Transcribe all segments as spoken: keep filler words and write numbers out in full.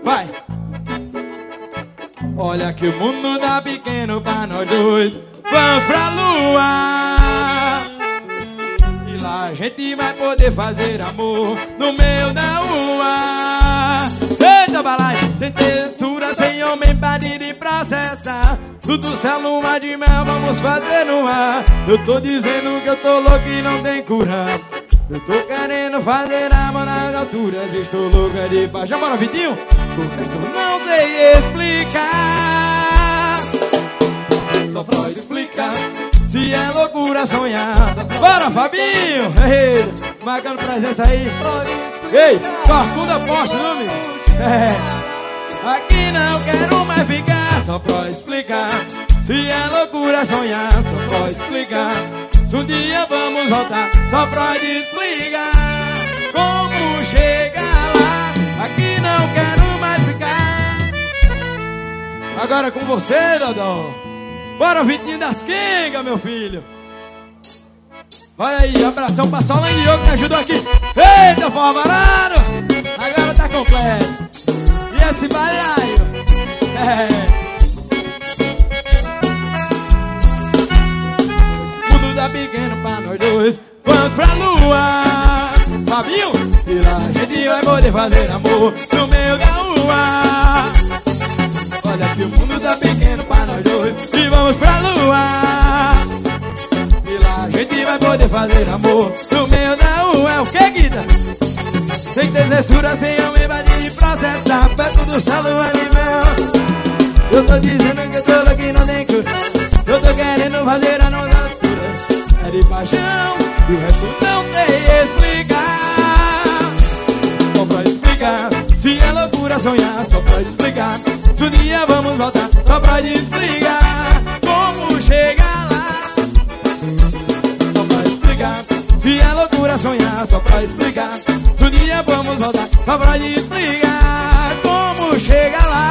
Vai! Olha que o mundo tá pequeno pra nós dois. Vamos pra lua e lá a gente vai poder fazer amor no meio da rua. Eita balaio, sem textura, sem homem pra dirigir e processar. Tudo céu, lua de mel, vamos fazer no ar. Eu tô dizendo que eu tô louco e não tem cura. Eu tô querendo fazer amor nas alturas. Estou louca de paixão. Bora, Vitinho? O resto não sei explicar. Só Freud explica se é loucura sonhar. Bora, Fabinho! Ei, marcando presença aí. Ei, corcunda posta, não, amigo? É. Aqui não quero mais ficar. Só Freud explicar se é loucura sonhar. Só Freud explicar se um dia vamos voltar. Só Freud explica como chegar lá. Aqui não quero mais ficar. Agora com você, Dodô. Bora, Vitinho das Quengas, meu filho. Olha aí, abração pra Solange Diogo que ajudou aqui. Eita, forró varado. Agora tá completo. E esse balaio é. Mundo tá pequeno pra nós dois. Vamos pra lua, Fabinho. E lá a gente vai poder fazer amor no meio da rua. Olha que o mundo tá pequeno pra nós dois. E vamos pra lua e lá a gente vai poder fazer amor no meio da rua. É o que, Guida? Sem ter censura, sem homem vai de processar. Perto do céu, lua de mel. Eu tô dizendo que eu tô louco e não tem cura. Eu tô querendo fazer a nossa altura. É de paixão e o resto não sei explicar. Só pra explicar se é loucura sonhar. Só pra explicar se um dia vamos voltar. Só pra explicar como chegar lá. Só pra explicar se é loucura sonhar. Só pra explicar se um dia vamos voltar. Só pra explicar como chegar lá.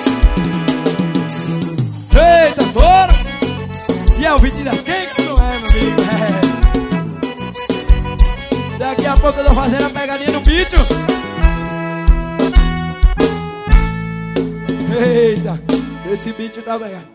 Eita, fora! E é o Vitinho das Quengas, não é, meu amigo? É. Daqui a pouco eu tô fazendo a pegadinha no bicho. Eita, esse bicho tá pegando.